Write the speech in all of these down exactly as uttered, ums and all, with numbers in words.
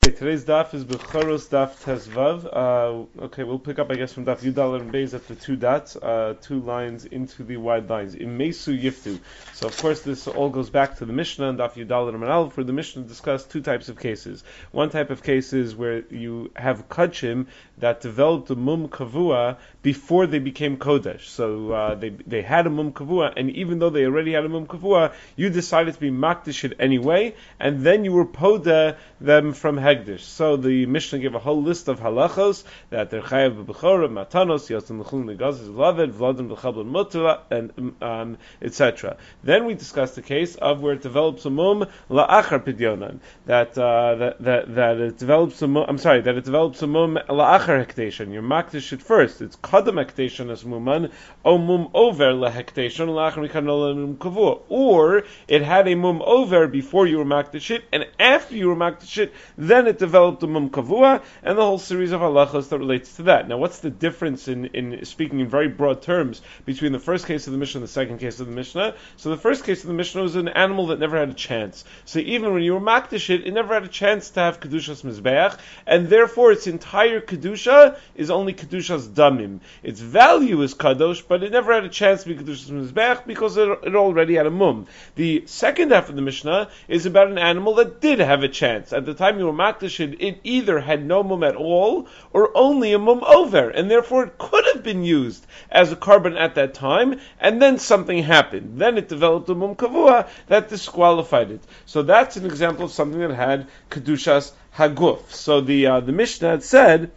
Okay, today's daf is Bechoros Daf Tezvav. Uh, okay, we'll pick up, I guess, from Daf Yudal and Beis at the two dots, uh, two lines into the wide lines. Imesu Yiftu. So, of course, this all goes back to the Mishnah and Daf Yudal and Aleph, where the Mishnah discussed two types of cases. One type of case is where you have kachim that developed a mum kavua before they became kodesh. So uh, they they had a mum kavua, and even though they already had a mum kavua, you decided to be makdish it anyway, and then you were poda them from hegdish. So the Mishnah gave a whole list of halachos that they're chayav b'bechora, matanos, yotzim l'chum negazes v'laved, vladim b'chablan mutula, and um, et cetera. Then we discussed the case of where it develops a mum la'achar pidyonan, that uh, that that that it develops a mum. I'm sorry, that it develops a mum la'achar hektation. You're makdish it first. It's kadam hektation as muman, o mum over lahektation la'achar mikanola mum kavua, or it had a mum over before you were makdish it, and after you were makdish it, then it developed a mum kavua, and the whole series of halachas that relates to that. Now, what's the difference in, in speaking in very broad terms between the first case of the Mishnah and the second case of the Mishnah? So the first case of the Mishnah was an animal that never had a chance. So even when you were makdish it, it never had a chance to have kedushas mizbeach, and therefore its entire kedusha is only kedushas damim. Its value is kadosh, but it never had a chance to be kedushas mizbeach because it, it already had a mum. The second half of the Mishnah is about an animal that did have a chance. At the time you were makdish it, it either had no mum at all or only a mum over, and therefore it could have been used as a carbon at that time, and then something happened. Then it developed a mum kavua that disqualified it. So that's an example of something that had kedushas haguf. So the uh, the Mishnah had said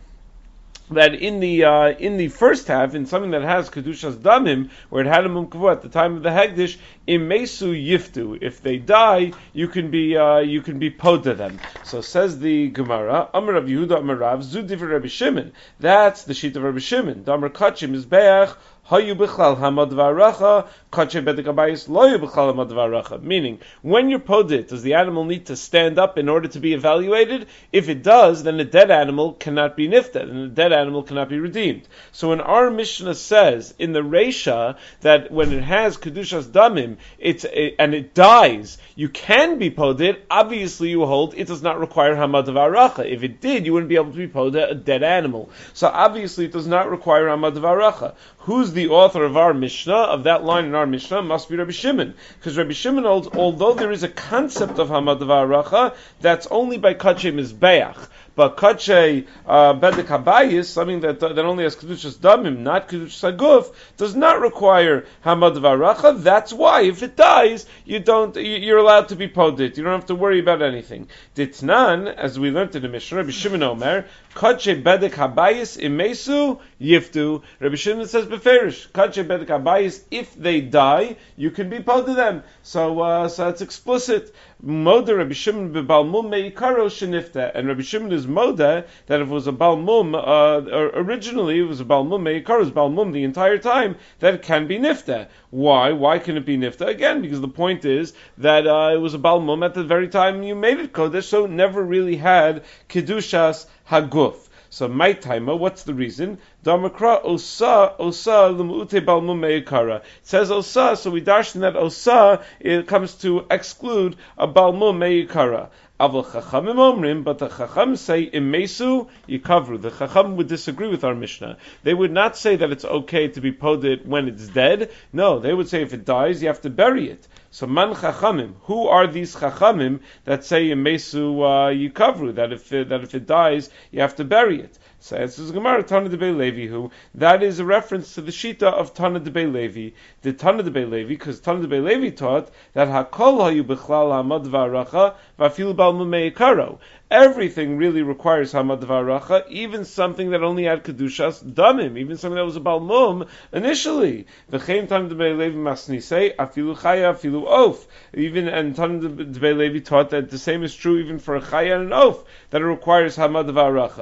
that in the uh, in the first half, in something that has kedushas damim, where it had a mum kavua at the time of the hegdish, imesu yiftu. If they die, you can be uh, you can be poda them. So says the Gemara, Amar Rav Yehuda Amar Rav Zudiv Rabbi Shimon. That's the sheet of Rabbi Shimon. Damar kachim is beach. Hayu b'chlal hamad v'aracha, kache bedek abayis loyu b'chlal hamad v'aracha. Meaning, when you're podit, does the animal need to stand up in order to be evaluated? If it does, then a dead animal cannot be nifted, and a dead animal cannot be redeemed. So when our Mishnah says in the Reisha that when it has kedushas damim, it's a, and it dies, you can be podit. Obviously, you hold it does not require hamad v'aracha. If it did, you wouldn't be able to be podit a dead animal. So obviously, it does not require hamad v'aracha. Who's the author of our Mishnah, of that line in our Mishnah? Must be Rabbi Shimon. Because Rabbi Shimon holds, although there is a concept of Hamad V'aracha, that's only by Kache Mizbeach. But Kache uh, Bedek Habayis, something that that only has Kedushas Damim, not Kedushas Haguf, does not require Hamad V'aracha. That's why, if it dies, you don't, you're allowed to be podit. You don't have to worry about anything. Ditnan, as we learned in the Mishnah, Rabbi Shimon Omer, Kache Bedek Habayis Imesu Yiftu. Rabbi Shimon says beferish, Kache Bedek Habayis, if they die, you can be podit them. So, uh, so it's explicit. Moda Rabbi Shimon bebalmum meikaro shenifta, and Rabbi Shimon is moda that if it was a balmum, uh, originally it was a balmum meikaro, it was balmum the entire time, that it can be nifta. Why? Why can it be nifta? Again, because the point is that uh, it was a balmum at the very time you made it kodesh, so it never really had kedushas haguf. So my timer, what's the reason? Damakra osa osa l'mu'ute balmum meikara. It says osa, so we darshan that osa it comes to exclude a balmum meikara. Aval chachamim omrim, but the chacham say imesu yikavru. The chacham would disagree with our Mishnah. They would not say that it's okay to be podit when it's dead. No, they would say if it dies, you have to bury it. So man chachamim, who are these chachamim that say imesu uh, yikavru, that if it, that if it dies, you have to bury it? So it says Gemara Tana Debei Levi, who that is a reference to the shita of Tana Debei Levi. The Tana Debei Levi, because Tana Debei Levi taught that hakol hayu b'chlal hamad v'aracha v'afilu balmum meikaro. Everything really requires hamad v'aracha, even something that only had kedushas damim, even something that was a balmum initially. V'chein Tana Debei Levi masni say afilu chaya afilu oaf. Even and Tana Debei Levi taught that the same is true even for a chaya and an oaf, that it requires hamad v'aracha.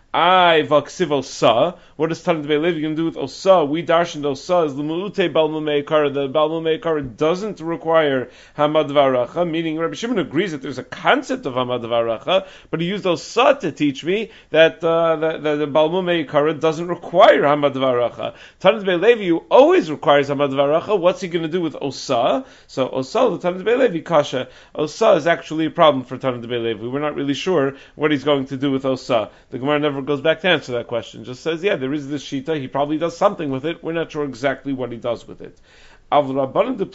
I vaksiv osa. What is Tanit Beit Levi going to do with osa? We darshan osa is l'mu'ute bal mumei kara. The bal mumei kara doesn't require hamad varacha, meaning Rabbi Shimon agrees that there's a concept of hamad varacha, but he used osa to teach me that, uh, that, that the bal mumei kara doesn't require hamad varacha. Tanit Beit Levi always requires hamad varacha. What's he going to do with osa? So osa, the Tanit Beit Levi kasha. Osa is actually a problem for Tanit Beit Levi. We're not really sure what he's going to do with osa. The Gemara never goes back to answer that question. Just says, yeah, there is this shita. He probably does something with it. We're not sure exactly what he does with it. With the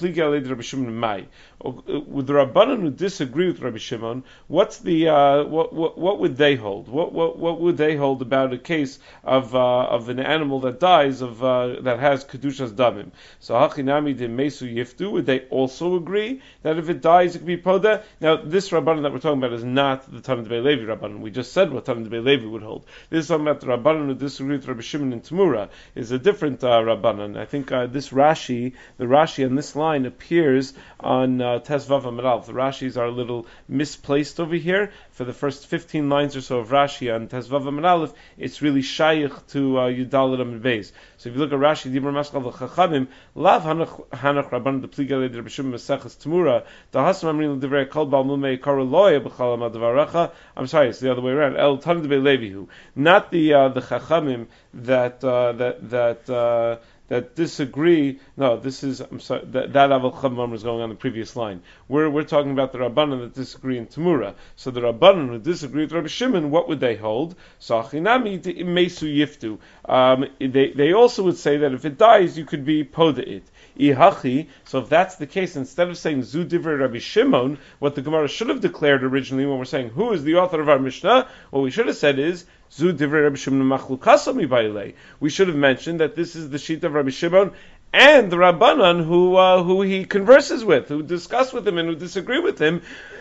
Rabbanan who disagree with Rabbi Shimon, what's the uh, what, what what would they hold? What what what would they hold about a case of uh, of an animal that dies of uh, that has kedushas damim? So hachinami de mesu yiftu. Would they also agree that if it dies it can be poda? Now this Rabbanan that we're talking about is not the Tanit Beit Levi Rabbanan. We just said what Tanit Beit Levi would hold. This is talking about the Rabbanan who disagree with Rabbi Shimon in Tamura. Is a different uh, Rabbanan. I think uh, this Rashi. The Rashi on this line appears on uh, Tesvav Amud Aleph. The Rashis are a little misplaced over here. For the first fifteen lines or so of Rashi on Tesvav Amud Aleph, it's really shaykh to uh, Yudal Amud Beis. So if you look at Rashi, Dibur Maskal v'Chachamim, Lav Hanach Rabban the Pliga Leder B'Shim Meseches Tamura, Dahasam Amrin L'Divrei Kol Bal Mumei Karo Loya B'Chal Amad Varacha. I'm sorry, it's the other way around. El Tanit Beit Levihu, not the uh, the Chachamim that uh, that that. Uh, that disagree. No, this is I'm sorry. That, that Aval Chavmam is going on the previous line. We're we're talking about the Rabbanan that disagree in Tamura. So the Rabbanan who disagree with Rabbi Shimon, what would they hold? So Achinami Mesu Yiftu. Um, they they also would say that if it dies, you could be poda it. Ihachi. So if that's the case, instead of saying Zu Divrei Rabbi Shimon, what the Gemara should have declared originally when we're saying who is the author of our Mishnah, what we should have said is Zu Divrei Rabbi Shimon Machlukasa Mibailei. We should have mentioned that this is the sheet of Rabbi Shimon and the Rabbanan who uh, who he converses with, who discuss with him and who disagree with him.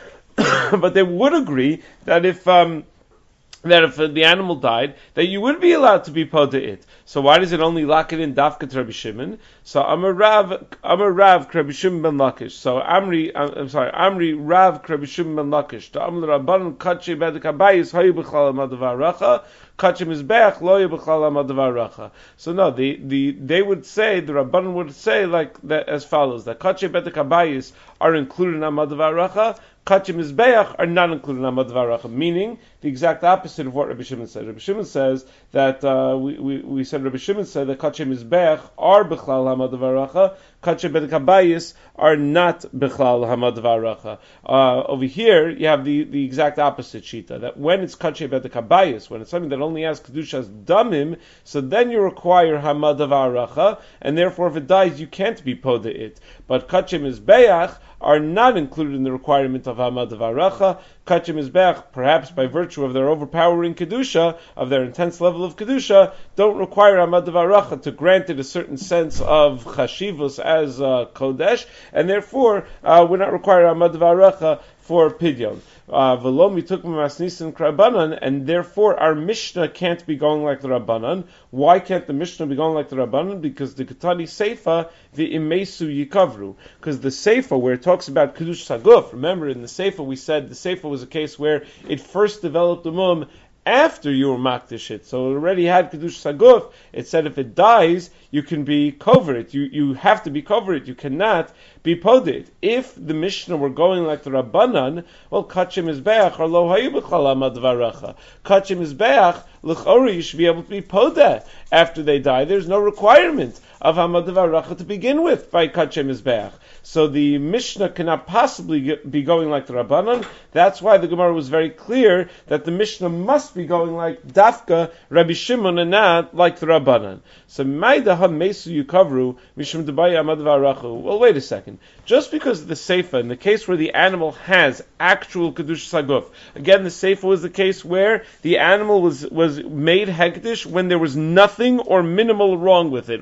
But they would agree that if um, that if the animal died, that you would be allowed to be poda it. So why does it only lock it in dafka to Rabbi Shimon? So Amar Rav, Amar Rav, Rabbi Shimon ben Lakish. So Amri, I'm sorry, Amri Rav, Rabbi Shimon ben Lakish. To Amar Rabbanan kachi bedek habayis hayu b'chal amadavar racha. Kachi mizbeach loyu b'chal amadavar racha. So no, the, the they would say, the Rabbanan would say like that as follows: that kachi bedek habayis are included in amadavar racha. Kachim Mizbeach are not included in Amad Varacha, meaning the exact opposite of what Rabbi Shimon said. Rabbi Shimon says that, uh, we, we, we said Rabbi Shimon said that Kachim Mizbeach are B'chlal Amad Varacha, Kachim Bedek Habayis are not B'chlal Amad Varacha. Uh, over here, you have the, the exact opposite shita, that when it's Kachim Bedek Habayis, when it's something that only has Kedushas Damim, so then you require Hamad Varacha, and therefore if it dies, you can't be Poda it. But Kachim Mizbeach are not included in the requirement of Hamad Varacha. Kachim Mizbeach, perhaps by virtue of their overpowering Kedusha, of their intense level of Kedusha, don't require Hamad Varacha to grant it a certain sense of Chashivus as uh, Kodesh, and therefore uh, we're not required Hamad Varacha for Pidyon. V'lo mituk masnisin Rabbanan, and therefore our Mishnah can't be going like the Rabbanan. Why can't the Mishnah be going like the Rabbanan? Because the Ketani Seifa the Imesu Yikavru. Because the Seifa, where it talks about Kedush Saguf, remember in the Seifa we said the Seifa was a case where it first developed the mum after you were makdish it. So it already had Kedush Saguf. It said if it dies, you can be covered. You you have to be covered. You cannot be poded. If the Mishnah were going like the Rabbanan, well, Kachim Mizbeach or Lo Hayu B'chal Amad Varacha. Kachim Mizbeach, L'chori, you should be able to be poded after they die. There's no requirement of Hamad Varacha to begin with by Kachim Mizbeach. So the Mishnah cannot possibly get, be going like the Rabbanan. That's why the Gemara was very clear that the Mishnah must be going like Dafka, Rabbi Shimon, and not like the Rabbanan. So Maidaha Mesu Yukavru Mishum Debai Hamad Varacha. Well, wait a second. Just because the Seifa, in the case where the animal has actual Kedush Saguf, again, the Seifa was the case where the animal was, was made Hekdesh when there was nothing or minimal wrong with it, when it had no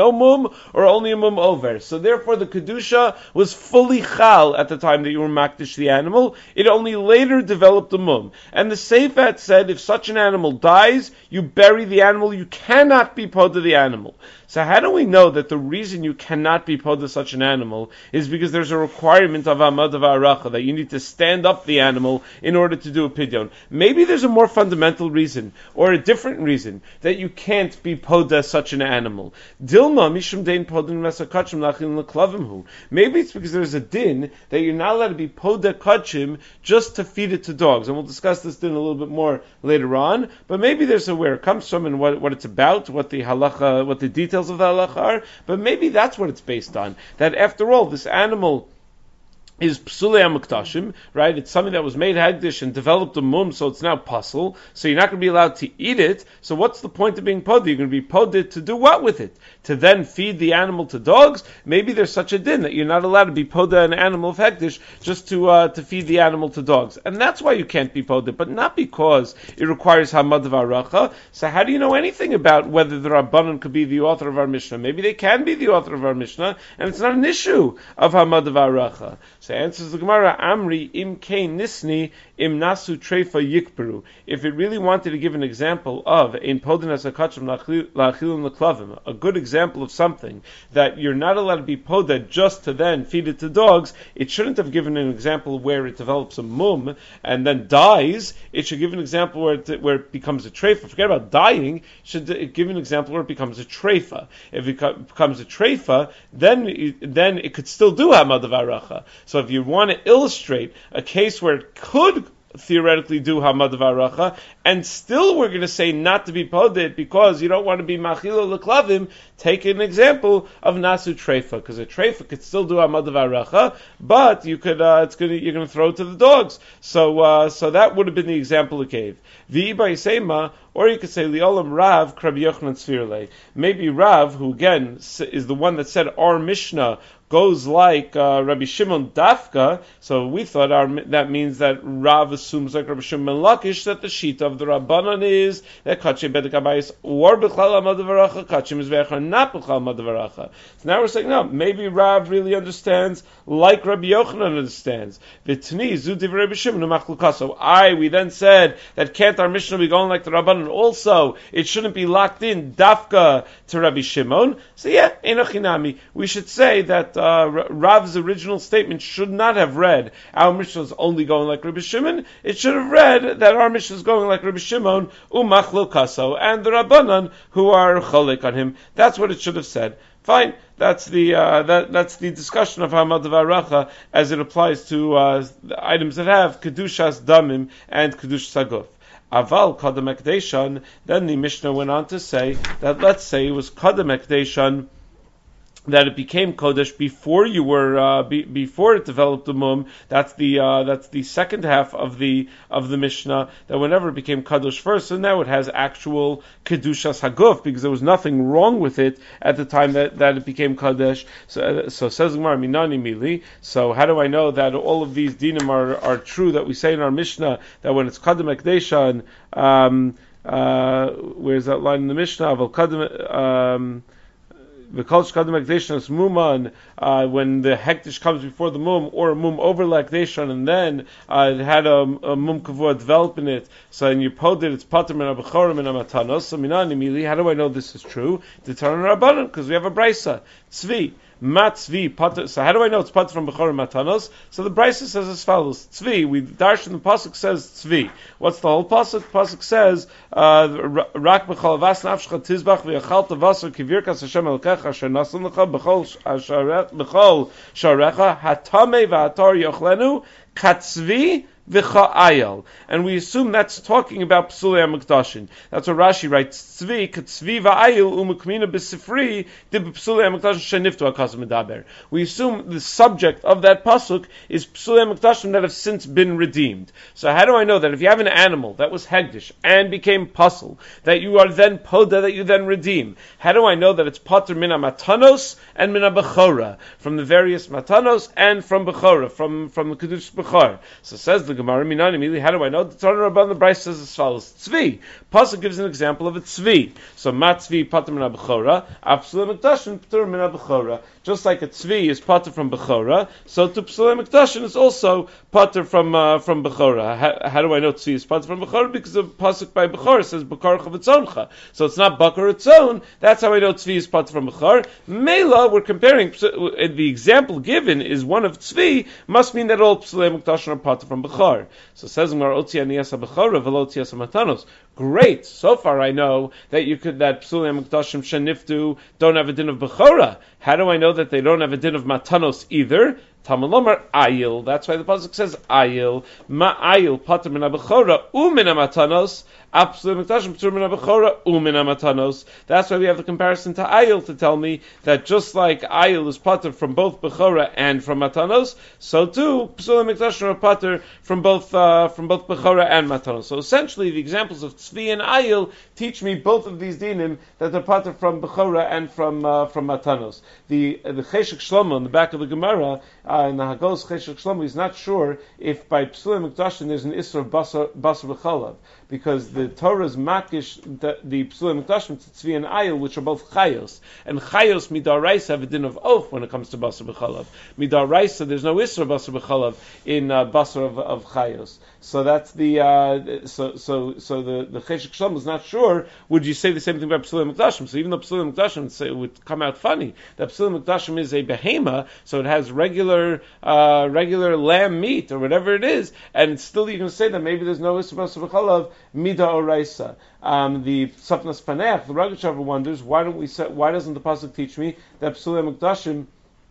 no mum, or only a mum over. So therefore the kedusha was fully chal at the time that you were makdish the animal. It only later developed the mum. And the Seifat said if such an animal dies, you bury the animal, you cannot be pod to the animal. So how do we know that the reason you cannot be pod to such an animal is because there's a requirement of amad of aracha, that you need to stand up the animal in order to do a pidyon? Maybe there's a more fundamental reason, or a different reason, that you can't be pod to such an animal. Dilma mishum dein podin mesakachim lachin leklavimhu. Maybe it's because there's a din that you're not allowed to be pod to kachim just to feed it to dogs. And we'll discuss this din a little bit more later on. But maybe there's a where it comes from and what, what it's about, what the halacha, what the details of the halacha are. But maybe that's what it's based on. That after all, this animal is psulei hamuktashim, right? It's something that was made hagdish and developed a mum, so it's now puzzle. So you're not going to be allowed to eat it. So what's the point of being poded? You're going to be poded to do what with it? To then feed the animal to dogs? Maybe there's such a din that you're not allowed to be poded an animal of hagdish just to uh, to feed the animal to dogs, and that's why you can't be poded, but not because it requires hamad of aracha. So how do you know anything about whether the Rabbanan could be the author of our Mishnah? Maybe they can be the author of our Mishnah, and it's not an issue of hamad of aracha. So answers the Gemara, Amri im kein nisni im nasu treifa yikperu. If it really wanted to give an example of in podin as a kachim lachilim leklavim, a good example of something that you're not allowed to be poded just to then feed it to dogs, it shouldn't have given an example where it develops a mum and then dies. It should give an example where it, where it becomes a treifa. Forget about dying. It should give an example where it becomes a treifa. If it becomes a treifa, then then it could still do hamad of aracha. So if you want to illustrate a case where it could theoretically do hamad of aracha, and still we're going to say not to be poded because you don't want to be machilo leklavim, take an example of nasu treifa, because a treifa could still do hamad of aracha, but you could uh, it's going to, you're going to throw it to the dogs. So uh, so that would have been the example it gave. V'iba yisema, or you could say liolam Rav Rabbi Yochanan Tzvirle. Maybe Rav, who again is the one that said our Mishnah goes like uh, Rabbi Shimon Dafka, so we thought our, that means that Rav assumes like Rabbi Shimon Lakish that the sheet of the Rabbanan is that Kachim Bedek Abayis or B'chlal Amad V'Aracha, Kachim is Ve'echar, not B'chlal Amad V'Aracha. So now we're saying, no, maybe Rav really understands like Rabbi Yochanan understands. V'tni Zu Divrei Rabbi Shimon U'Machlukaso. I, we then said that can't our Mishnah be going like the Rabbanan also? It shouldn't be locked in Dafka to Rabbi Shimon. So yeah, Enochinami. We should say that Uh, Rav's original statement should not have read our Mishnah is only going like Rabbi Shimon. It should have read that our Mishnah is going like Rabbi Shimon umachlo kaso, and the Rabbanan who are cholek on him. That's what it should have said. Fine. That's the uh, that that's the discussion of hamad of aracha as it applies to uh, the items that have kedushas damim and kedush saguf. Aval kadam ekdeshan. Then the Mishnah went on to say that let's say it was kadam ekdeshan, that it became kodesh before you were uh, be, before it developed the mum. That's the uh, that's the second half of the of the Mishnah. That whenever it became kadosh first, so now it has actual kedushas haguf because there was nothing wrong with it at the time that, that it became kadosh. So uh, so says Gemara minani mili. So how do I know that all of these dinim are are true that we say in our Mishnah that when it's kadam ekdeshan, um, uh, where's that line in the Mishnah? Aval kadam. Um, The kol shkadam ekdeshan muman, uh when the hektish comes before the mum, or a mum over lekdeshan, and then uh, it had a, a mum kavua develop in it. So in you poded it's pater min abechorim and amatanos. So minani mili. How do I know this is true? The Torah Rabbanan, because we have a brisa tzvi. Matzvi pater. So how do I know it's pater from bechorim matanos? So the brisa says as follows: tzvi. We darshan the pasuk says tzvi. What's the whole pasuk? Pasuk says rak bechol avas nafshcha tizbach v'yachalta vasar kivirkas Hashem elkecha asher nasan lecha bechol bechol sharecha hatame v'atar yochlenu katzvi v'cha'ayal. And we assume that's talking about Psulei HaMikdashin. That's what Rashi writes. Tzvi, katzvi v'ayil umukmina b'sifri di b'Psulei HaMikdashin sheniftu ha'kazim medaber. We assume the subject of that pasuk is Psulei HaMikdashin that have since been redeemed. So how do I know that if you have an animal that was hegdish and became puzzle, that you are then poda, that you then redeem? How do I know that it's pater mina matanos and mina bechora, from the various matanos and from bechora, from, from the kedush bechor? So says the the Gemara, Minani Mili, how do I know? The Torah Rabban the Bryce says as follows. Tzvi. Pasuk gives an example of a tzvi. So mat tzvi pater min ha-bechora, af psulei mikdashim pater min ha-bechora. Just like a tzvi is pater from bechora, so to psulei mikdashim is also pater from uh, from bechora. How, how do I know tzvi is pater from bechora? Because the pasuk by bechora says bakar chavitzoncha. So it's not bakar its own. That's how I know tzvi is pater from bechora. Mela, we're comparing. The example given is one of tzvi. Must mean that all psulei mikdashim are pater from bechor. So says Gemara, Otzi aniyas ha-bechora v'lo otzi ha-matanos. Great. So far I know that you could, that psulei mikdashim sheniftu don't have a din of bechora. How do I know that they don't have a din of matanos either? Tamalomar ayil. That's why the pasuk says ayil. Ma ayil pater min ha-bechora u min ha-matanos. Absolute mikdashim pater min ha-bechora u min ha-matanos. That's why we have the comparison to ayil to tell me that just like ayil is pater from both bechora and from matanos, so too psulei mikdashim are pater from both uh, from both bechora and matanos. So essentially, the examples of tzvi and ayil teach me both of these dinim that they're pater from bechora and from uh, from matanos. The uh, the Cheshek Shlomo in the back of the Gemara. Uh, in the Hagos Cheshek Shlomo, he's not sure if by psulei mikdashim there's an isra of basar basar v'chalav, because the Torah's makish the, the psulei mikdashim to tzvi and ayil, which are both chayos, and chayos midaraisa have a din of oath when it comes to basar v'chalav. Midaraisa, there's no isra basar v'chalav in uh, basar of, of chayos. So that's the uh, so so so the the Cheshek Shlomo is not sure. Would you say the same thing about psulei mikdashim? So even though psulei mikdashim say, it would come out funny that psulei mikdashim is a behema, so it has regular uh, regular lamb meat or whatever it is, and still you can say that maybe there's no isra basar v'chalav mida oraisa. Um, the Safnas Paneach, the Rogatchover wonders why don't we say, why doesn't the pasuk teach me that psulei mikdashim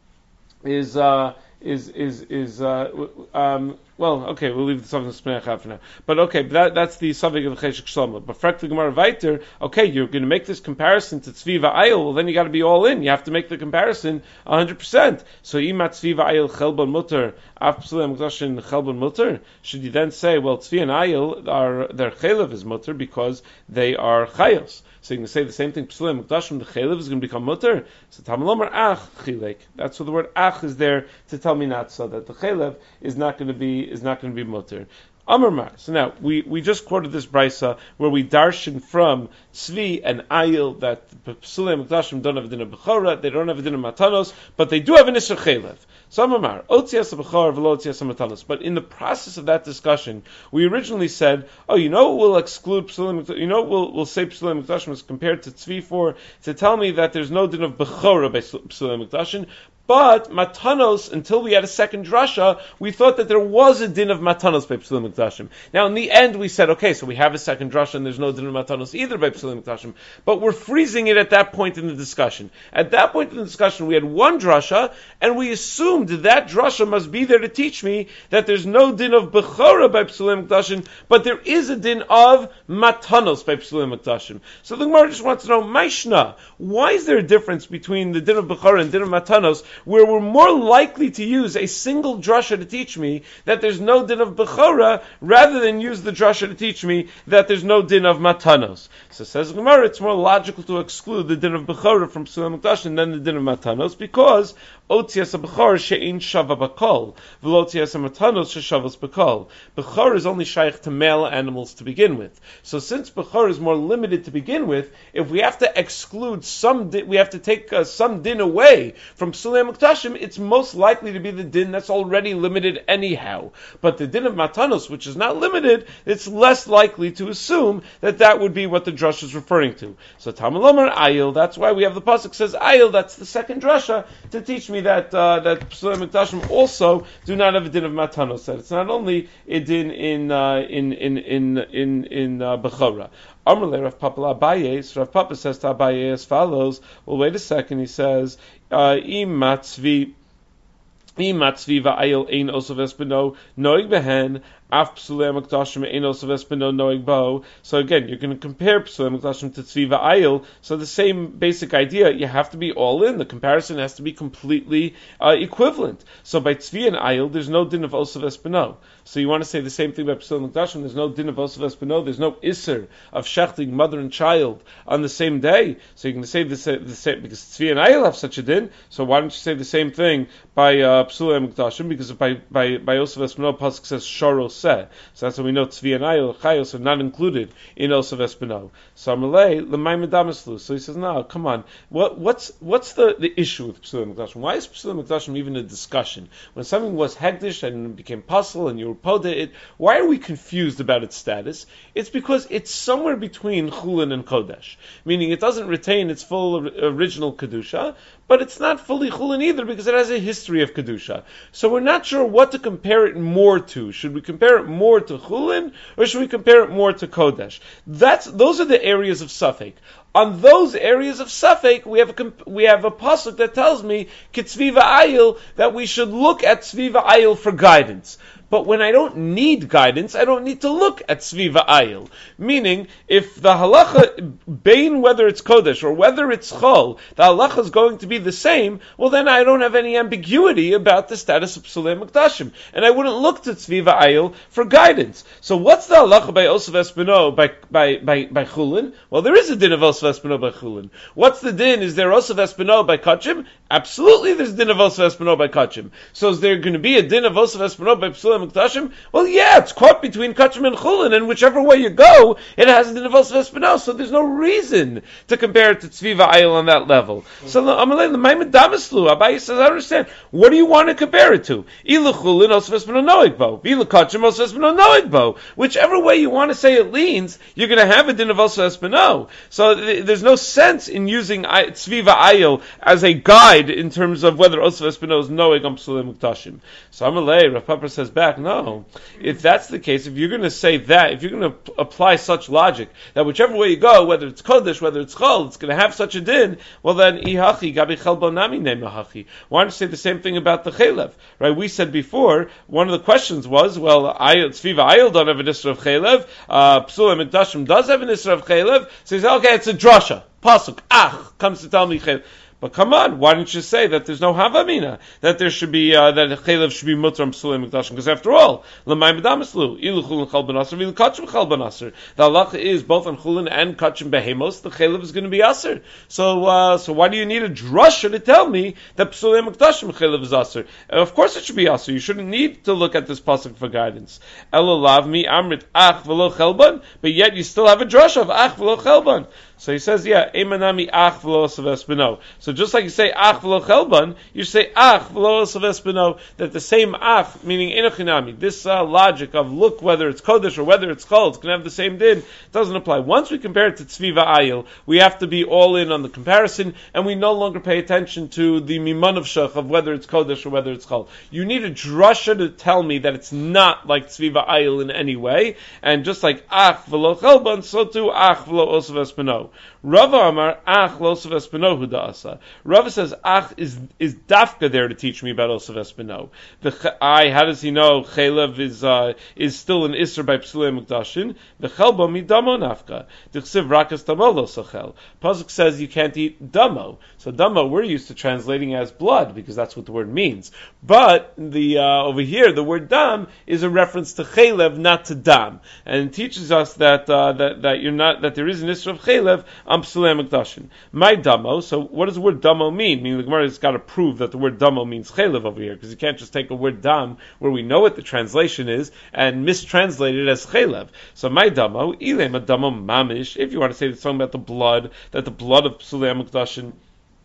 is uh, is is is uh, um, well, okay, we'll leave the Safnas Paneach out for now. But okay, but that, that's the subject of the Cheshek Shlomo. But Frek the Gemara Vayter, okay, you're going to make this comparison to Tzvi v'ayil, well then you got to be all in. You have to make the comparison one hundred percent. So Imat Tzvi v'ayil chelbon mutter, af psulei mikdashim chelbon mutter. Should you then say, well, Tzvi and ayil are their chelev is mutter because they are chayos. So you can say the same thing. Psulei mikdashim, the chelev is going to become mutter. So Tamalomar ach chilek. That's what the word ach is there to tell me not so that the chelev is not going to be is not going to be mutter. Amar Mar. So now we, we just quoted this brisa where we darshan from tzvi and ayil that psulei mikdashim don't have a din of bechora, they don't have a din of matanos, but they do have an isra chelev. So Amar Mar, otzias bechora v'lo otzias matanos. But in the process of that discussion, we originally said, oh, you know, we'll exclude psulei mikdashim. You know, we'll we'll say psulei mikdashim is compared to tzvi for to tell me that there's no din of bechora by psulei mikdashim. But matanos, until we had a second drasha, we thought that there was a din of matanos by psulei mikdashim. Now, in the end, we said, okay, so we have a second drasha, and there's no din of matanos either by psulei mikdashim. But we're freezing it at that point in the discussion. At that point in the discussion, we had one drasha, and we assumed that drasha must be there to teach me that there's no din of bechora by psulei mikdashim, but there is a din of matanos by psulei mikdashim. So the Gemara just wants to know, Maishna, why is there a difference between the din of bechora and din of matanos, where we're more likely to use a single drasha to teach me that there's no din of bechora, rather than use the drasha to teach me that there's no din of matanos. So says Gemara, it's more logical to exclude the din of bechora from psulei mikdashim than the din of matanos, because otzias bechor she'in shava bakol, v'lotzias matanos she'shavos bakol. Bechor is only shaykh to male animals to begin with. So since bechor is more limited to begin with, if we have to exclude some, din, we have to take uh, some din away from psulei mikdashim, it's most likely to be the din that's already limited anyhow. But the din of matanos, which is not limited, it's less likely to assume that that would be what the drush is referring to. So Tamalomar ayil, that's why we have the pasuk says ayil, that's the second drasha to teach me that uh, that psulei mikdashim also do not have a din of matanos. That it's not only a din in uh, in in in in in uh, bechora. Amrle Rav Papa Abaye, so Rav Papa says to Abaye as follows. Well, wait a second. He says, "Im matzvi, im matzvi va'ayil ein osav espino noig behen." So again, you're going to compare psulei mikdashim to tzvi va'ayil. So the same basic idea, you have to be all in. The comparison has to be completely uh, equivalent. So by tzvi and ayil, there's no din of osav espino. So you want to say the same thing about psulei mikdashim. There's no din of osav espino. There's no iser of shechting mother and child on the same day. So you're going to say the same, the same because tzvi and ayil have such a din. So why don't you say the same thing by uh, psulei mikdashim? Because by by by osav espino, pasuk says sharos oseh. So that's how we know tzvi and ayil, chayos are not included in osav espino. So Amalei, l'may medamislu. So he says, no, come on. What, what's what's the, the issue with Psulim Mikdashim? Why is Psulim Mikdashim even a discussion? When something was hegdish and became puzzle and you were poda it, why are we confused about its status? It's because it's somewhere between chulin and kodesh. Meaning it doesn't retain its full original kedusha, but it's not fully chulin either because it has a history of kedusha. So we're not sure what to compare it more to. Should we compare it more to chulin or should we compare it more to kodesh? That's those are the areas of suffix. On those areas of suffix, we have a we have a pasuk that tells me kitzviva ayil that we should look at tzviva ayil for guidance. But when I don't need guidance, I don't need to look at Tzviva Ayil. Meaning, if the halacha, bein whether it's Kodesh or whether it's Chol, the halacha is going to be the same, well then I don't have any ambiguity about the status of Psulei Mikdashim. And I wouldn't look to Tzviva Ayil for guidance. So what's the halacha by Osav Espino by, by, by, by Chulin? Well, there is a din of Osav Espino by Chulin. What's the din? Is there Osav Espino by Kachim? Absolutely there's a din of Osav Espino by Kachim. So is there going to be a din of Osav Espino by Psulei Mikdashim? Well, yeah, it's caught between Kachim and Chulin, and whichever way you go, it has the Nevos Vespino, so there's no reason to compare it to Tzviva Ayil on that level. Mm-hmm. So Amalei the Maimed Damislu, Abaye says, I understand. What do you want to compare it to? Ila Chulin Os Vespino Noigbo, Ila Kachim Os Vespino Noigbo. Whichever way you want to say it leans, you're going to have a din of Os Vespino. So th- there's no sense in using I- Tzviva Ayil as a guide in terms of whether Os Vespino is Noig on Psulei Mikdashim. So Amalei, Rav Papa says back, no. If that's the case, if you're going to say that, if you're going to p- apply such logic, that whichever way you go, whether it's Kodesh, whether it's Chol, it's going to have such a din, well then, ihachi, gabi chelbo nami nemahachi. Why don't you say the same thing about the Chelev? Right? We said before, one of the questions was, well, Tzviva Ayil don't have an Isra of Chelev, uh, Psulei Mikdashim does have an Isra of Chelev, so he says, okay, it's a drasha. Pasuk, ach, comes to tell me Chelev. But come on, why don't you say that there's no havamina, that there should be uh, that chaylev should be mutar on psulei mikdashim? Because after all, l'mayim b'damislu ilu chulin chal b'nasser v'ilu kachim chal b'nasser. The halacha is both on chulin and kachim behemos. The chaylev is going to be aser. So, uh, so why do you need a drasha to tell me that psulei mikdashim chaylev is aser? Uh, of course, it should be aser. You shouldn't need to look at this pasuk for guidance. Elolav mi amrit ach v'lo chelban, but yet you still have a drasha of ach v'lo chelban. So he says, yeah, emanami ach v'lo savespino. So just like you say ach v'lo chelban, you say ach v'lo savespino, that the same ach, meaning enochinami, this uh, logic of look whether it's kodesh or whether it's chol, it's going to have the same din, doesn't apply. Once we compare it to tzviva ayil, we have to be all in on the comparison, and we no longer pay attention to the miman of shach of whether it's kodesh or whether it's chol. You need a drasha to tell me that it's not like tzviva ayil in any way, and just like ach v'lo chelban, so too ach v'lo osavespino. Rava Amar Ach lo Savespino hu da'asa. Rava says Ach is is dafka there to teach me about Osavespino. The I how does he know Chelev is uh, is still an Isser by Psulei Mikdashim? The Chelbo mi damo nafka. The Chsiv rakas damo lo sochel. Pasuk says you can't eat damo. So damo we're used to translating as blood because that's what the word means. But the uh, over here the word dam is a reference to Chelev, not to dam, and it teaches us that uh, that that you're not that there is an Isser of Chelev on Psulei Mikdashim. My damo, so what does the word damo mean? Meaning the Gemara has got to prove that the word damo means chelev over here, because you can't just take a word dam, where we know what the translation is, and mistranslate it as chelev. So my damo, ilem a damo mamish, if you want to say something about the blood, that the blood of Psulei Mikdashim,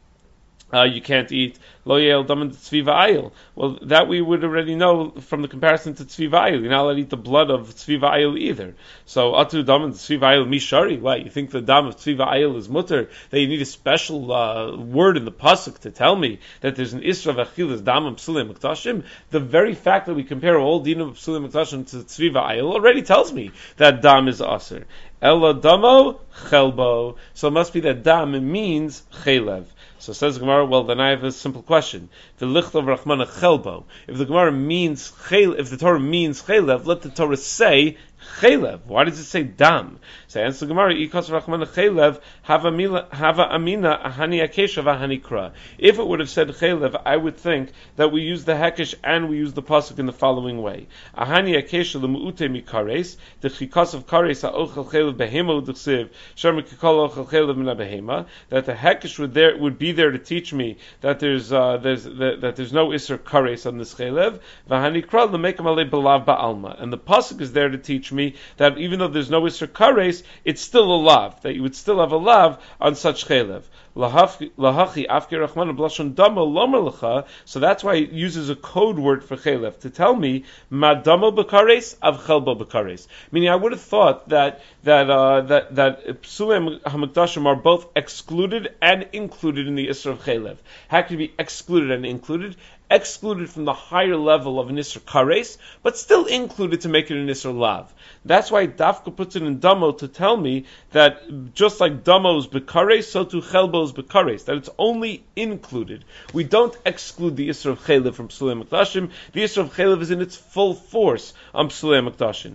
Uh, you can't eat lo yel daman tzviva ayil. Well, that we would already know from the comparison to tzviva ayil. You're not allowed to eat the blood of tzviva ayil either. So atu daman tzviva ayil mishari. Why? You think the dam of tzviva ayil is mutter? That you need a special uh, word in the pasuk to tell me that there's an isra of achilas dam of psulei mikdashim? The very fact that we compare all din of psulei mikdashim to tzviva ayil already tells me that dam is aser. Ela damo chelbo. So it must be that dam means chelev. So says the Gemara, well then I have a simple question. The lichtov rachmana chelbo. If the Gemara means chel, if the Torah means chelev, let the Torah say Chaylev. Why does it say dam? So answer the Gemara, Ikos Rachman Chaylev, Hava Amina, Ahani Akesha, Vahani Kra. If it would have said Chaylev, I would think that we use the Hekesh and we use the Pasuk in the following way. Ahani Akesha, L'mu'ute Mikares, the Chikos of Kares, Ha'ochel Chaylev Behema U'duksiv, Sharma Kikol Ochel Chaylev Mina Behema, that the Hekesh would there, would be there to teach me that there's, uh, there's, that, that there's no Isser Kares on this Chaylev, Vahani Kra, L'mekem Ale Belav Ba'alma. And the Pasuk is there to teach me that even though there's no Isser Kares, it's still a lav, that you would still have a lav on such chaylev. Lahachi afke rachman blashon dama lomer lecha. So that's why it uses a code word for chaylev to tell me madama b'kares av chelba b'kares. Meaning, I would have thought that that uh, that that psulei hamikdashim are both excluded and included in the Isser of chaylev. How can it be excluded and included? Excluded from the higher level of an Isser Kares, but still included to make it an Isser Lav. That's why Dafka puts it in Damo to tell me that just like Damo is Bekares, so too Chelbo is Bekares, that it's only included. We don't exclude the Isser of Chaylev from Psulei Mikdashim. The Isser of Chaylev is in its full force on Psulei Mikdashim.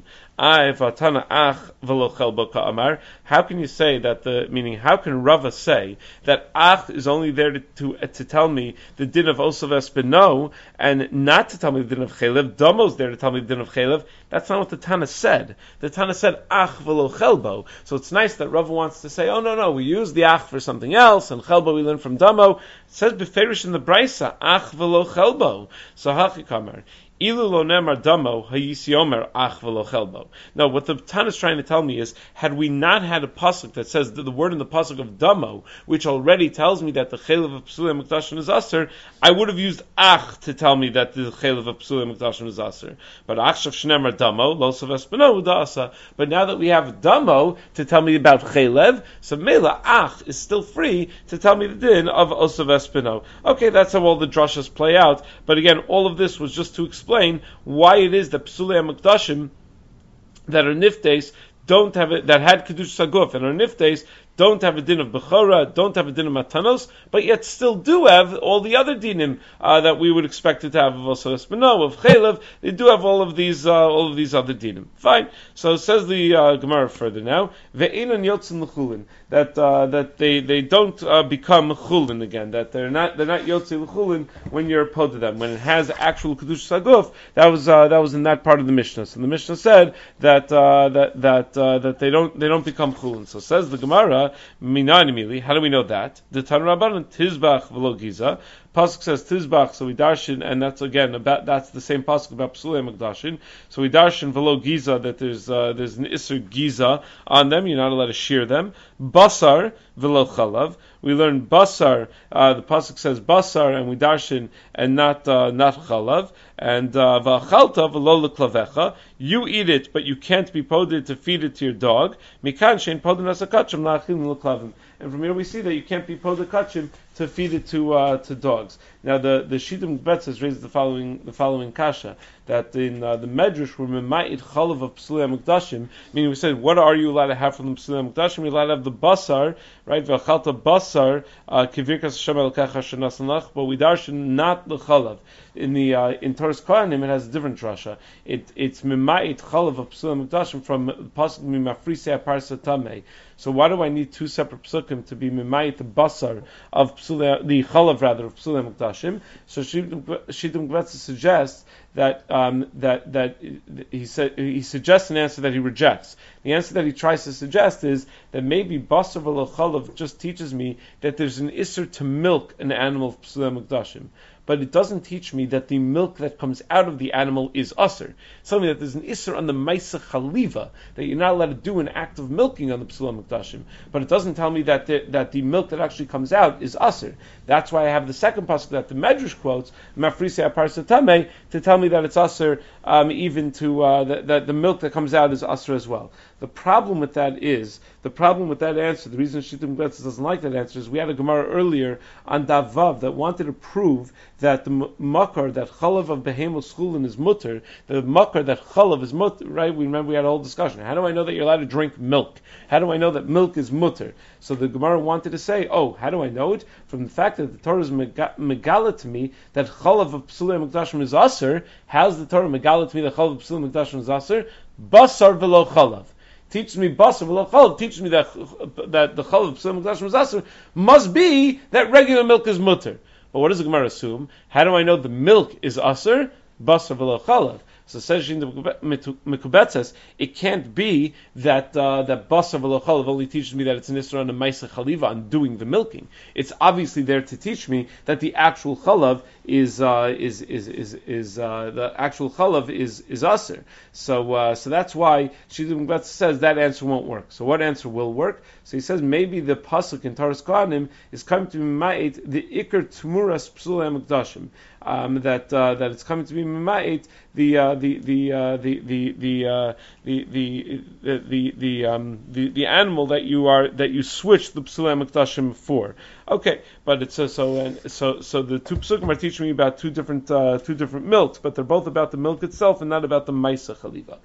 How can you say that the, meaning, how can Rava say that ach is only there to, to, to tell me the din of Osav Espino and not to tell me the din of Chaylev? Damo is there to tell me the din of Chaylev. That's not what the Tana said. The Tana said ach v'lo chelbo. So it's nice that Rava wants to say, oh no, no, we use the ach for something else, and chelbo we learn from Damo. It says beferish in the Brisa, ach v'lo chelbo. So hachikamar. Ilu lo nemar damo hayisi omer ach v'lo chelbo. Now, what the Tana is trying to tell me is, had we not had a pasuk that says the, the word in the pasuk of damo, which already tells me that the chaylev of psulei mikdashim is aser, I would have used ach to tell me that the chaylev of psulei mikdashim is aser. But ach shav shnemar damo lo saves beno udasa. But now that we have damo to tell me about chaylev, so mela ach is still free to tell me the din of osav espino. Okay, that's how all the drashas play out. But again, all of this was just to explain why it is that Psulei HaMikdashim that are niftes don't have it, that had Kedush Saguf and are niftes don't have a din of Bechora, don't have a din of Matanos, but yet still do have all the other dinim uh, that we would expect it to have of Osar Espino, of Chaylev. They do have all of these, uh, all of these other dinim. Fine. So says the uh, Gemara further now, Ve'enan yotzin l'chulin, that uh, that they they don't uh, become chulin again, that they're not they're not yotzin l'chulin when you're opposed to them, when it has actual Kedush Saguf. That was uh, that was in that part of the Mishnah. So the Mishnah said that uh, that that uh, that they don't they don't become chulin. So says the Gemara, Minani, how do we know that? The Tan Rabbanan Tizbach v'lo Giza. Pasuk says Tizbach, so we darshan, and that's again about that's the same pasuk about Psulei Mikdashim. So we darshan v'lo Giza that there's uh, there's an Isser Giza on them. You're not allowed to shear them. Basar v'lo Chalav. We learn Basar. Uh, the pasuk says Basar, and we darshan and not uh, not Chalav. And v'achalta v'lo leklavecha. You eat it, but you can't be poded to feed it to your dog. Mikan shein poded nasakachim la'achim leklavim. And from here we see that you can't be poded kachim to feed it to uh, to dogs. Now the the Shittim Betzes raises the following the following kasha, that in uh, the Medrash we're mema'it chalav of Psulei HaMikdashim, meaning we said, what are you allowed to have from the Psulei HaMikdashim? You're allowed to have the basar, right? V'achalta basar kivirkas Hashem elkecha shenasan lach, but we darshan not the chalav. In the uh, in Torah's Kohanim it has a different drasha. It it's mema'it chalav of Psulei HaMikdashim from pasuk mimafrisei parsa tamei. So why do I need two separate psukim to be mimayit the basar of psulei, the chalav rather of Psulei HaMikdashim? So Shittim Gvetz suggests that um, that that he said he suggests an answer that he rejects. The answer that he tries to suggest is that maybe basar v'lo chalav just teaches me that there's an isser to milk an animal of Psulei HaMikdashim, but it doesn't teach me that the milk that comes out of the animal is usser. It's telling me that there's an isser on the maisa chaliva, that you're not allowed to do an act of milking on the Psulei HaMikdashim, but it doesn't tell me that the, that the milk that actually comes out is usser. That's why I have the second pasuk that the Medrash quotes, Mafrisei Parsa Tamei, to tell me that it's usser, um, even to uh, that, that the milk that comes out is usser as well. The problem with that is, the problem with that answer, the reason Shittim Gvetz doesn't like that answer is we had a Gemara earlier on Davav that wanted to prove that the makar, that chalav of behemos chulin is mutter, the makar that chalav is mutter, right? We remember we had a whole discussion. How do I know that you're allowed to drink milk? How do I know that milk is mutter? So the Gemara wanted to say, oh, how do I know it? From the fact that the Torah is megala to me that chalav of Psulei HaMikdashim is aser. How's the Torah megala to me that chalav of Psulei HaMikdashim is aser? basar v'lo chalav. Teaches me basar v'lo chalav. Teaches me that that the chalav psulim mikdashim is aser must be that regular milk is mutter. But what does the Gemara assume? How do I know the milk is aser? Basar v'lo chalav. So says in the Mekubetzes, it can't be that uh, that basar v'lo chalav only teaches me that it's an isra on the ma'aseh chaliva on doing the milking. It's obviously there to teach me that the actual chalav is uh, is is is is uh, the actual chalav is is aser. So uh, so that's why Shita Mekubetzes says that answer won't work. So what answer will work? So he says maybe the pasuk in Taras Kohanim is coming to be ma'it the ikar tmuras psulei mikdashim. Um, that uh, that it's coming to be ma'it the uh, the the uh, the the the, uh, the the the the the um the, the animal that you are that you switch the psulei mikdashim for. Okay, but it's uh, so and so so the two psukim are teaching me about two different uh, two different milks, but they're both about the milk itself and not about the ma'aseh chaliva.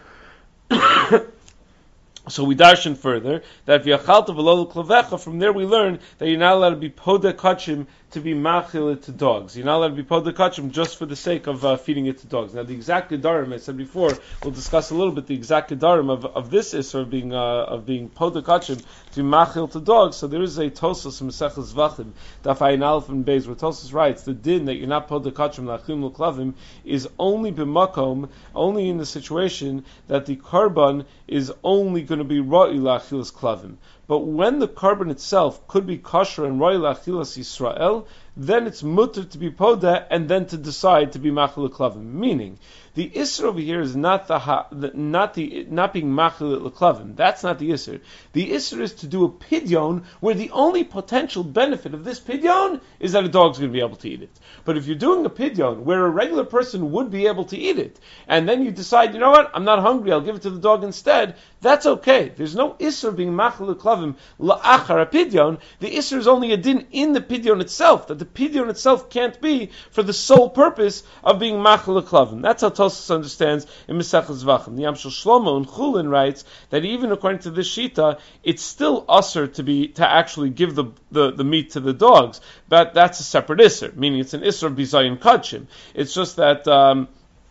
So we darshan further that v'yachalta v'lo l'klavecha. From there we learn that you're not allowed to be poda kachim to be machil it to dogs. You're not allowed to be poda kachim just for the sake of uh, feeding it to dogs. Now the exact gedarim I said before, we'll discuss a little bit the exact gedarim of, of this isser of being uh, of being poda kachim to be machil to dogs. So there is a Tosas in Maseches Zvachim Daf Ayin Aleph and Beis where Tosas writes the din that you're not poda kachim lachim l'klavim is only b'makom, only in the situation that the karban is only going to be ra'i la'achilas klavim. But when the carbon itself could be kosher and ra'i la'achilas Yisrael, then it's mutter to be poda and then to decide to be machil klavim. Meaning, the isser over here is not the, ha, the not the not being machil leklavim. That's not the isser. The isser is to do a pidyon where the only potential benefit of this pidyon is that a dog's going to be able to eat it. But if you're doing a pidyon where a regular person would be able to eat it, and then you decide, you know what, I'm not hungry, I'll give it to the dog instead, that's okay. There's no isser being machil leklavim la'achar a pidyon. The isser is only a din in the pidyon itself, that the pidyon itself can't be for the sole purpose of being machil leklavim. That's how Tosfos understands in Maseches Zvachim. The Yamshel Shlomo in Chulin writes that even according to this shita, it's still usher to be to actually give the, the, the meat to the dogs, but that's a separate isser, meaning it's an isser of bizayin kachim. It's just that um,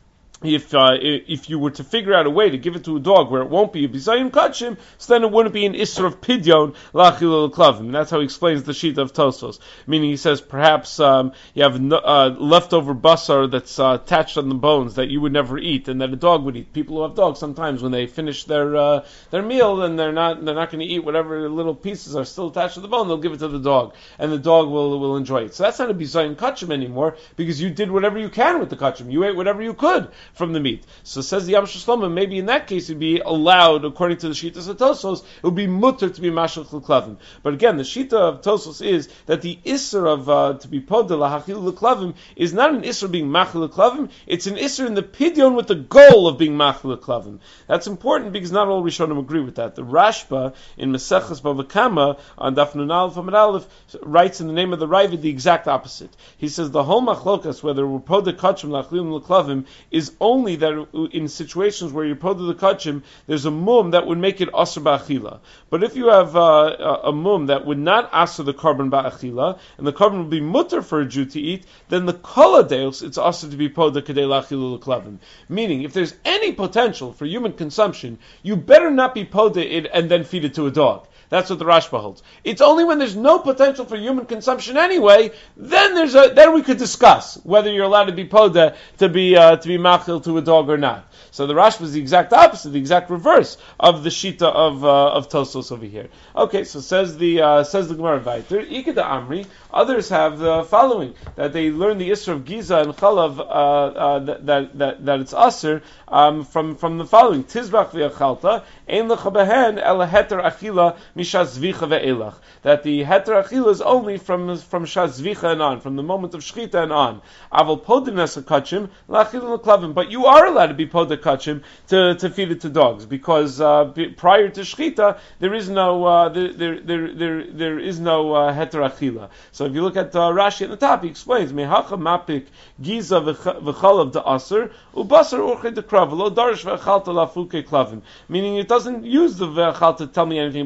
if uh, if you were to figure out a way to give it to a dog where it won't be a bizayin kachim, so then it wouldn't be an isser of pidyon lachil l'klavim. And that's how he explains the sheet of Tosfos. Meaning he says perhaps um, you have no, uh, leftover basar that's uh, attached on the bones that you would never eat and that a dog would eat. People who have dogs sometimes when they finish their uh, their meal and they're not they're not going to eat whatever little pieces are still attached to the bone, they'll give it to the dog and the dog will will enjoy it. So that's not a bizayin kachim anymore because you did whatever you can with the kachim. You ate whatever you could from the meat. So says the Yamshel Shlomo, maybe in that case it'd be allowed, according to the Shita of Tosfos, it would be mutter to be mashal l'klavim. But again, the Shita of Tosfos is that the isser of uh, to be poda lahachil l'klavim is not an isser being machil l'klavim, it's an isser in the pidyon with the goal of being machil l'klavim. That's important because not all Rishonim agree with that. The Rashba in Maseches Bava Kama on Daf Nun Aleph Amud Aleph writes in the name of the Ravid the exact opposite. He says the whole machlokas, whether we're poda kachim lachil l'klavim, is only that in situations where you're poda the kachim, there's a mum that would make it asr ba'achila. But if you have uh, a mum that would not asr the carbon ba'achila, and the carbon would be mutter for a Jew to eat, then the kol hadeos, it's asr to be poda kadei la'achila l'klavim. Meaning, if there's any potential for human consumption, you better not be poda it and then feed it to a dog. That's what the Rashba holds. It's only when there's no potential for human consumption anyway, then there's a then we could discuss whether you're allowed to be poda to be uh, to be machil to a dog or not. So the Rashba is the exact opposite, the exact reverse of the shita of uh, of Tosfos over here. Okay, so says the uh, says the Gemara Vayter, Ikeda Amri. Others have the following, that they learn the isra of giza and chalav uh, uh, that, that that that it's aser um, from from the following: Tizbach v'achalta ein lecha behen ela heter achila mishas zvicha ve'elach. That the heter achila is only from from shas zvicha and on, from the moment of shchita and on. Aval podin es kachim lachil l'klavim. But you are allowed to be poda kachim to to feed it to dogs because uh, prior to shchita there is no uh, there, there there there there is no uh, heter achila. So if you look at uh, Rashi at the top, he explains mehacha mapik giza v'chalav de aser ubasar urchet de krav lo darish v'chalta lafuke klavim. Meaning it doesn't use the v'chal to tell me anything about klavim.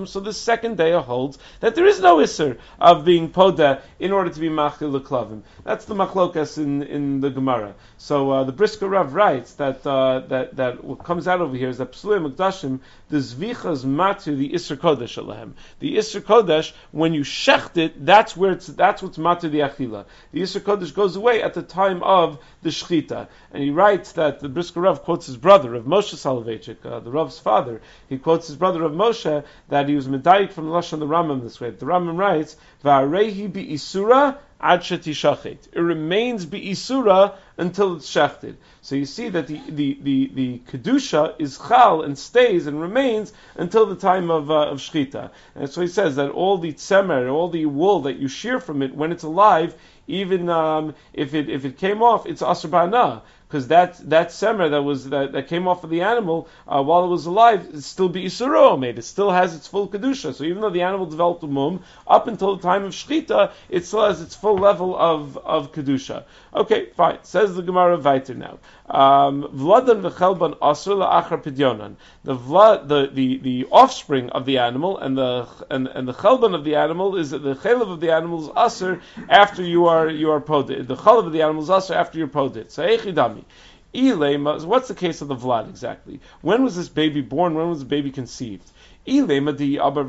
Yom. So the second day holds that there is no Isser of being Poda in order to be Machil L'Klavim. That's the Machlokas in, in the Gemara. So uh, the Brisker Rav writes that uh, that that what comes out over here is that Psulei Mikdashim, the Zvichas Matu, the Isser Kodesh Alehem. The Isser Kodesh, when you shecht it, that's where it's that's what's Matu the Achila. The Isser Kodesh goes away at the time of the Shechita. And he writes that the Brisker Rav quotes his brother, of Moshe Soloveitchik, uh, the Rav's father. He quotes his brother of Moshe that he was medayik from the Lashon of the Rambam this way. The Rambam writes, "Va'arehi bi'isura ad shetishachet." It remains bi'isura until it's shechted. So you see that the the the, the kedusha is chal and stays and remains until the time of uh, of shechita. And so he says that all the tzemer, all the wool that you shear from it when it's alive, even um, if it if it came off, it's asur ba'ana. Because that that semer that was that, that came off of the animal uh, while it was alive, it still be isuro made. It still has its full kedusha. So even though the animal developed a mum, up until the time of shechita, it still has its full level of of kedusha. Okay, fine. Says the Gemara weiter now. Vladan v'chelban asur la'achar pidyonan. The vlad, the, the the offspring of the animal and the and and the chelban of the animal is the chelav of the animal is asur after you are you are podit. The chelav of the animal is asur after you're podit. So echidami. What's the case of the Vlad exactly? When was this baby born? When was the baby conceived? So if you're going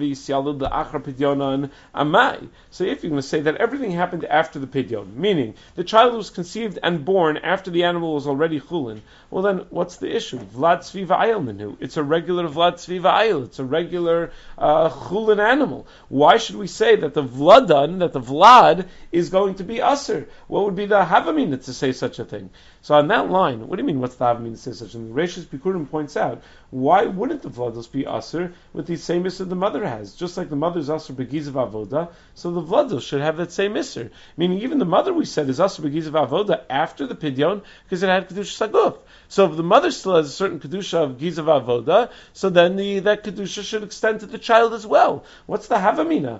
to say that everything happened after the pidyon, meaning the child was conceived and born after the animal was already chulin, well then what's the issue? Vlad tzviva ayil menu. It's a regular Vlad tzviva ayil. It's a regular uh, chulin animal. Why should we say that the Vladan, that the Vlad is going to be aser? What would be the havamina to say such a thing? So on that line, what do you mean? What's the havamina to say such a thing? Reishis Bikurim points out, why wouldn't the Vlados be aser with the same isser the mother has? Just like the mother's aser begizav avoda, so the Vlados should have that same isser. Meaning even the mother, we said, is aser begizav avoda after the pidyon because it had kedusha saguf. So if the mother still has a certain kedusha of gizav avoda, so then the that kedusha should extend to the child as well. What's the havamina?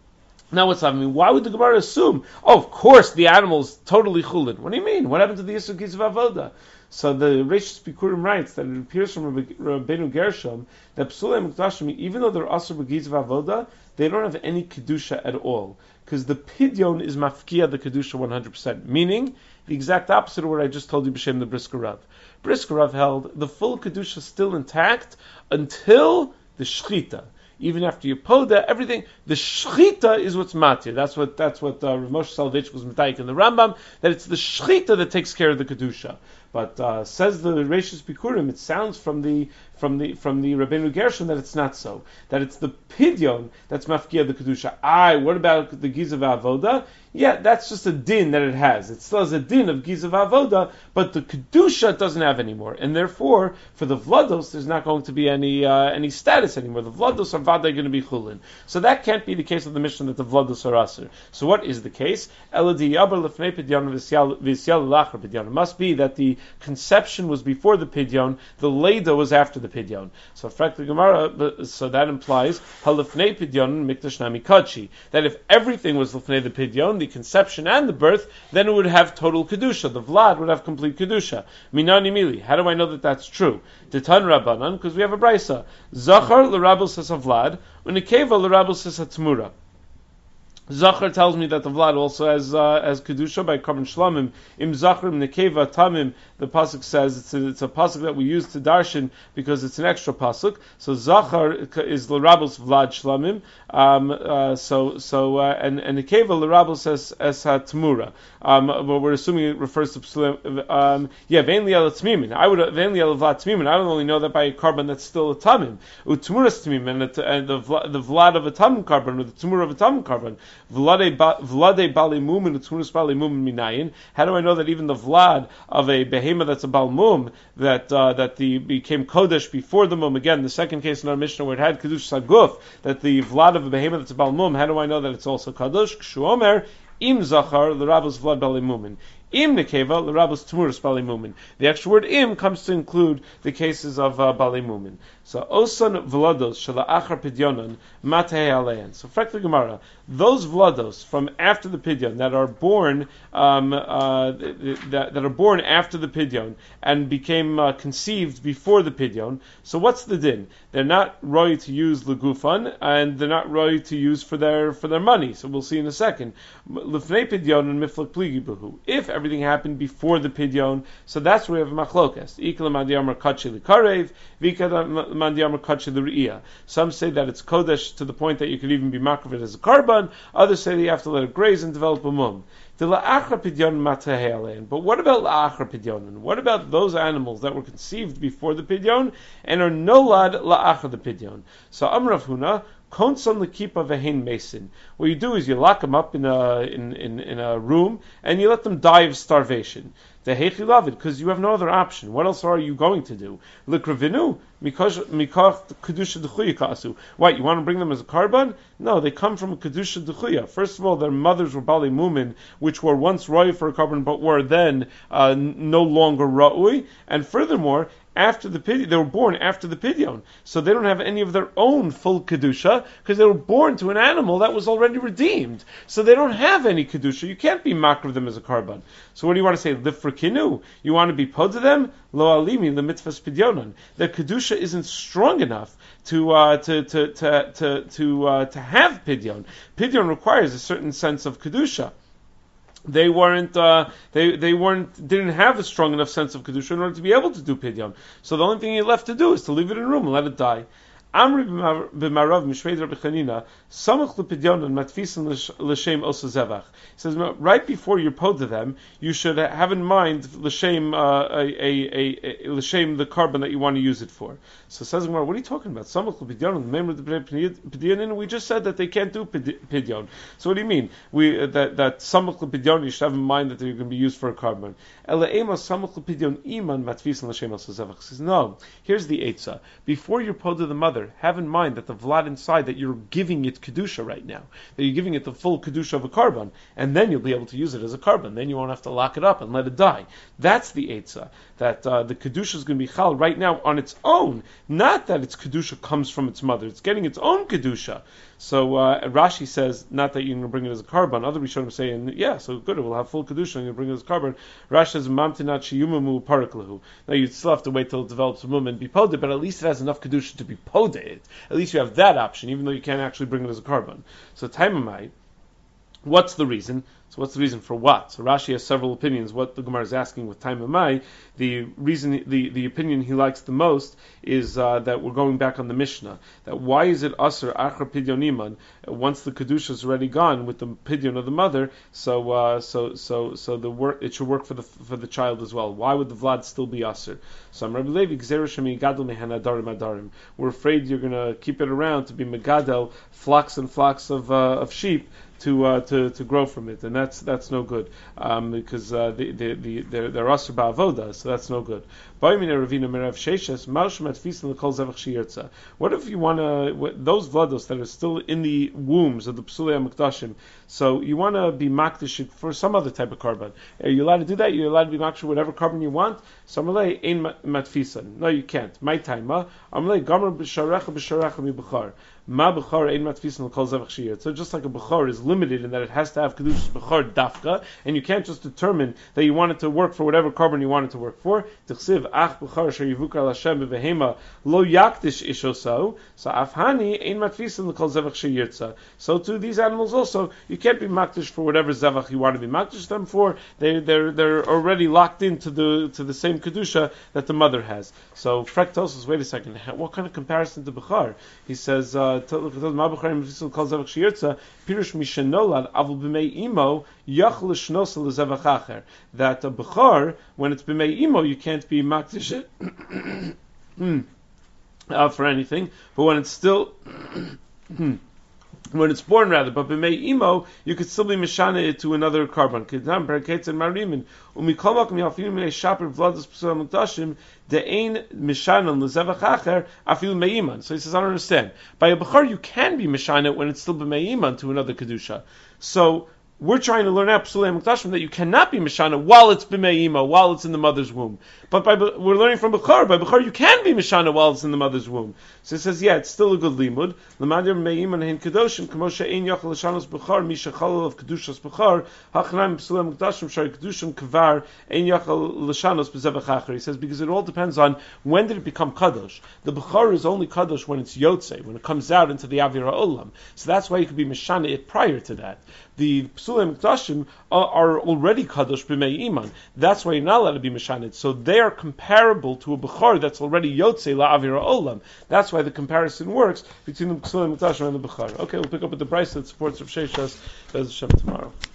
Now what's that mean? Why would the Gemara assume, oh, of course, the animal's totally chulin? What do you mean? What happened to the Yisur Gizav Avoda? So the Reishis Bikurim writes that it appears from Rabbeinu Gershom that Psulei Mikdashim, even though they're asur b'gizav avoda, they don't have any kedusha at all. Because the pidyon is mafkia the kedusha one hundred percent. Meaning, the exact opposite of what I just told you b'shem the Brisker Rav. Brisker Rav held the full kedusha is still intact until the shechita. Even after you poda, everything, the shechita is what's matir. That's what that's what uh, Rav Moshe Soloveitchik was medayik in the Rambam, that it's the shechita that takes care of the kedusha. But uh, says the Reishis Bikurim, it sounds from the from the from the Rabbeinu Gershon that it's not so. That it's the pidyon that's mafkia the kedusha. Aye, what about the gizav avoda? Yeah, that's just a din that it has. It still has a din of gizav avoda, but the kedusha doesn't have anymore, and therefore for the vlados there's not going to be any uh, any status anymore. The vlados are vaday going to be chulin. So that can't be the case of the mission that the vlados are aser. So what is the case? Eladi yaber lefnei pidyon v'syal lachar pidyon. It must be that the conception was before the pidyon, the leda was after the pidyon. So fact the Gemara, so that implies halifnei pidyon mikdash nami kachi. That if everything was lifnei the pidyon, the conception and the birth, then it would have total kedusha. The vlad would have complete kedusha. Minani mili. How do I know that that's true? Titan rabbanan, because we have a brisa. Zachar l'rabel says vlad, unikeva l'rabel says tmura. Zachar tells me that the Vlad also has uh, has kedusha by Karban Shlamim. Im Zachrim Nekeva Tamim. The pasuk says it's a, it's a pasuk that we use to darshan because it's an extra pasuk. So Zachar is l'rabos Vlad Shlamim. Um, uh, so so uh, and and Nekeva l'rabos as as Tmura. Um, but we're assuming it refers to Psulim. Um, yeah, Veinli al Tmimin. I would Veinli al Vlad Tmimin. I would only know that by a Karban that's still a Tamim. Utmuras Tmim and, and the the Vlad of a Tamim Karban or the Tmura of a Tamim Karban. Vlade bali mum and tmunus bali mum minayin. How do I know that even the vlad of a behema that's a bal mum that uh, that the became kodesh before the mum? Again, the second case in our Mishnah where it had kedush saguf, that the vlad of a behema that's a bal mum. How do I know that it's also kadosh? Kshu omer im zachar the rabbis vlad bali mumin. Im nekeva l'rabos tmuras balei mumin. The extra word im comes to include the cases of uh, balei mumin. So osan vlados shala'achar pidyonon matei alein. So frak the Gemara, those vlados from after the pidyon that are born um, uh, that, that are born after the pidyon and became uh, conceived before the pidyon. So what's the din? They're not roy to use legufan and they're not roy to use for their for their money. So we'll see in a second. Lefnei pidyon and miflak pligi buhu. If everything happened before the pidyon, so that's where we have a machlokes. Ikla mandiyamar kachi likarev, vikada mandiyamar kachi l'ri'iyah. Some say that it's kodesh to the point that you could even be makriv as a karban. Others say that you have to let it graze and develop a mum. The la'achar pidyon matahelein. But what about la'achar pidyonin? What about those animals that were conceived before the pidyon and are nolad la'achar the pidyon? So Amrav Huna, konson l'kipa vehein mason. What you do is you lock them up in a in, in, in a room and you let them die of starvation. The heichi lavid, because you have no other option. What else are you going to do? Likravinu mikach kedusha d'chuya kasu. What, you want to bring them as a karban? No, they come from a kedusha d'chuya. First of all, their mothers were bali mumin, which were once roy for a karban, but were then uh, no longer ra'ui. And furthermore, after the pidyon, they were born after the pidyon, so they don't have any of their own full kedusha because they were born to an animal that was already redeemed. So they don't have any kedusha. You can't be makar of them as a karban. So what do you want to say? Lifrakinu. You want to be pod to them? Lo alimi the mitzvahs pidyonon. Their kedusha isn't strong enough to uh, to to to to to, uh, to have pidyon. Pidyon requires a certain sense of kedusha. They weren't, uh, they, they weren't, didn't have a strong enough sense of kedusha in order to be able to do pidyon. So the only thing you're left to do is to leave it in a room and let it die. Amri b'marav mishvei Rabbi Chanina samach l'pidyon and matfisin l'shem osa zevach. He says right before you pod to them, you should have in mind l'shem uh, a, a, a, l'shem the carbon that you want to use it for. So says Gemara, what are you talking about? Samach l'pidyon and the member of the pidyon. We just said that they can't do pidyon. So what do you mean? We uh, that that samach l'pidyon you should have in mind that they're going to be used for a carbon. Ela ema samach l'pidyon iman matfisin l'shem osa zevach. He says no. Here's the eitzah. Before you pod to the mother, have in mind that the vlad inside, that you're giving it kedusha right now, that you're giving it the full kedusha of a karban, and then you'll be able to use it as a karban. Then you won't have to lock it up and let it die. That's the eitzah, that uh, the kedusha is going to be chal right now on its own, not that its kedusha comes from its mother. It's getting its own kedusha. So uh, Rashi says not that you're going to bring it as a karban. Other Rishonim saying, yeah, so good, it will have full kedusha and you bring it as a karban. Rashi says mamtinat sheyumamu paraklahu. Now you'd still have to wait till it develops a mum and be poded, but at least it has enough kedusha to be poded. At least you have that option, even though you can't actually bring it as a karban. So taimamai, what's the reason? So what's the reason for what? So Rashi has several opinions. What the Gemara is asking with taimamai, the reason, the, the opinion he likes the most is uh, that we're going back on the Mishnah. That why is it aser achar pidyoniman once the kedusha is already gone with the pidyon of the mother? So uh, so so so the work it should work for the for the child as well. Why would the vlad still be aser? So Rabbi Levi gzeru shemi gadol mehan adarim adarim. We're afraid you're going to keep it around to be megadel flocks and flocks of uh, of sheep. To, uh, to to grow from it, and that's that's no good um, because uh, the, the, the, they're they're asur ba'avoda, so that's no good. What if you want to those vlados that are still in the wombs of the psulei hamikdashim? So you want to be makdish for some other type of carbon. Are you allowed to do that? You're allowed to be makdish whatever carbon you want. So amalei ein matfisan. No, you can't. My time. Amalei gamer b'sharecha b'sharecha mi Ma b'char ein matfisan l'kol zevach shiyot. So just like a b'char is limited in that it has to have kedushas b'char dafka, and you can't just determine that you want it to work for whatever carbon you want it to work for. T'chsiv ach b'char asher yivukar l'Hashem b'vehema lo yakdish ishoso. So afhani ein matfisan l'kol zevach shiyotza. So to these animals also, you can't be makdish for whatever zevach you want to be makdish them for. They they're they're already locked into the to the same kedusha that the mother has. So Frek tells us, wait a second, what kind of comparison to b'char? He says. Uh, that a bechar, when it's b'mei imo, you can't be makdish it uh, for anything, but when it's still when it's born rather, but b'mei imo, you could still be mishana it to another carbon. Kedam beraketes and marimin umikomak miafinu minei shaper vladas p'sulam mutashim de'ein mishana l'zevach acher afilu meiman. So he says, I don't understand. By a bechar, you can be mishana it when it's still b'mei iman to another kedusha. So we're trying to learn out Psulei Mukdashim that you cannot be Mishana while it's B'mei Ima, while it's in the mother's womb. But by, we're learning from Bechor, by Bechor you can be Mishana while it's in the mother's womb. So it says, yeah, it's still a good limud. L'madir B'mei Ima Nehin Kedoshim, Kamo She'ein Yachal L'shanos Bechor, Mi Shechalal of Kedushas Bechor, Hachanam Psulei Mukdashim, Shari Kedushim Kvar, Ein Yachal L'shanos B'zevach Acher. He says, because it all depends on when did it become Kadosh. The Bechor is only Kadosh when it's Yotzei, when it comes out into the Avira Olam. So that's why you could be Mishana it prior to that. The Psulei Mukdashim are, are already Kadosh B'mei Iman. That's why you're not allowed to be Mishanit. So they are comparable to a Bechor that's already Yotzei La'avira Olam. That's why the comparison works between the Psulei Mukdashim and the Bechor. Okay, we'll pick up with the Brisa that supports Rav Sheshas Bez Hashem tomorrow.